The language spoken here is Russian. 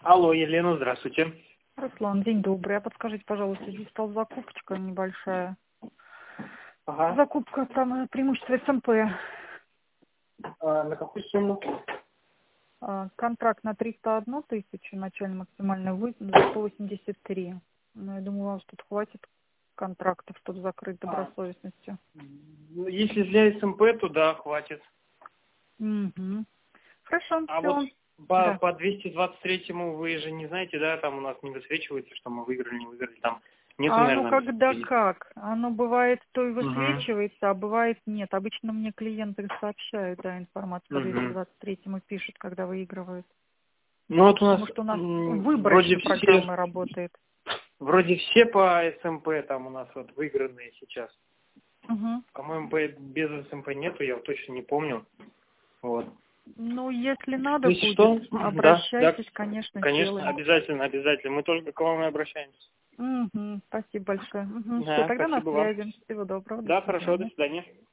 Алло, Елена, здравствуйте. Руслан, день добрый. А подскажите, пожалуйста, здесь стала закупочка небольшая. Ага. Закупка, там преимущество СМП. На какую сумму? Контракт на 301 тысячу, начальный максимальный вызов за 183. Ну, я думаю, вам тут хватит контрактов, чтобы закрыть добросовестностью. Ну, если для СМП, то да, хватит. Угу. Хорошо, А вот все. по, Да. по 223-му вы же не знаете, да, там у нас не высвечивается, что мы выиграли, не выиграли, там нету, А оно наверное, когда обеспечения. как? Оно бывает то и Угу. высвечивается, а бывает нет. Обычно мне клиенты сообщают, да, информацию по Угу. 223-му пишут, когда выигрывают. Ну вот у нас Потому что у нас вроде выборочно все, программа работает. по СМП там у нас вот выигранные сейчас. Угу. По-моему, без СМП нету, я вот точно не помню. Вот. Ну, если надо Если будет, что, да, да, обращайтесь, конечно, конечно, сделаем. обязательно, обязательно. Мы тоже к вам и обращаемся. Угу. Спасибо большое. Угу. Все, Да, тогда на спасибо вам. связи. Всего доброго, до Да, хорошо, до свидания. свидания.